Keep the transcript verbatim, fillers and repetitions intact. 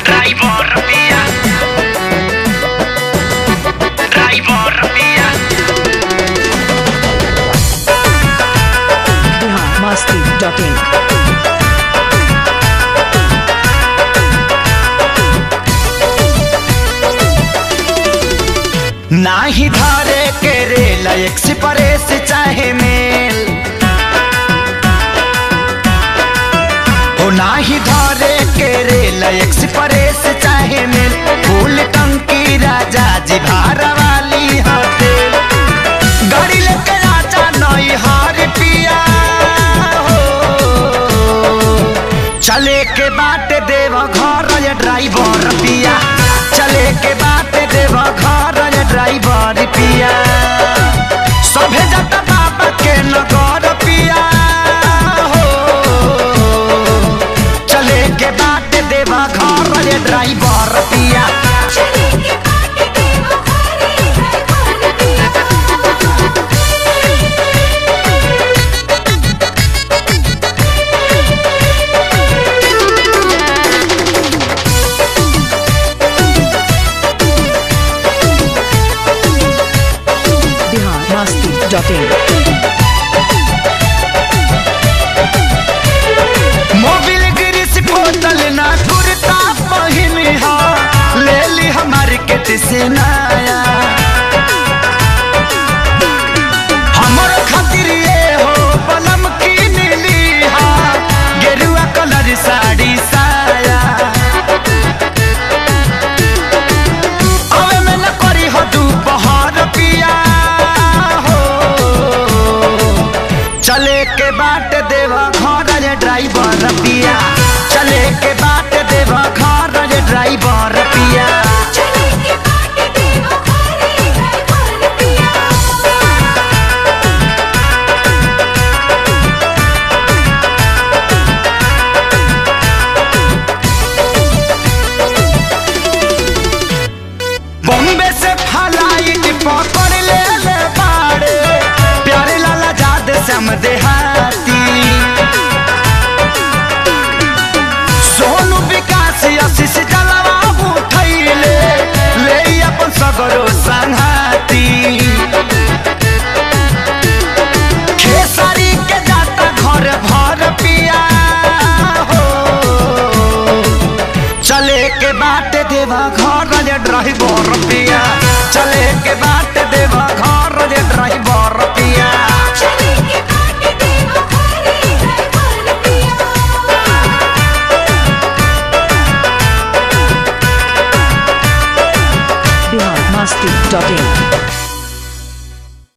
Driver पिया driver पिया बिहार मस्ती dot in. नाही धारे के रेल एक्सप्रेस चाहे मेल हो नाही धारे के रेल एक्सप्रेस चाहे मेल फूल टंकी राजा जी भार वाली होटल गाड़ी लेके आजा नई हार पिया हो चले के बाट देव घर ये ड्राइवर पिया चले के बाट देव घर ड्राइवर पिया सभे जाता बाबा के नगर पिया हो चले के बाट देवा घर रे ड्राइवर पिया डॉट इन। मोबिल गिरिस बोतल ना कुर्ता पहिनी हा ले ली हमारी केट से नया हमर खातिर ये हो पलम की नीली हा गेरुआ कलर साड़ी साया अवे में न करी हो दोपहर पिया चले के बाट देवा घर रे ड्राइवर पिया चले के बाट देवा घर रे ड्राइवर पिया बॉम्बे से फ्लाइट पकड़ ले ले बाड़े प्यारे लाला जाद श्याम देहाती सोनू विकास आशीष जलवा उठैले ले अपन सगरो संघाती खेसारी के जाता घर भर पिया हो चले के बाट देवा घर रे ड्राइवर पिया चले के बाट देवा घर रे ड्राइवर पिया बिहार मस्ती डॉट इन।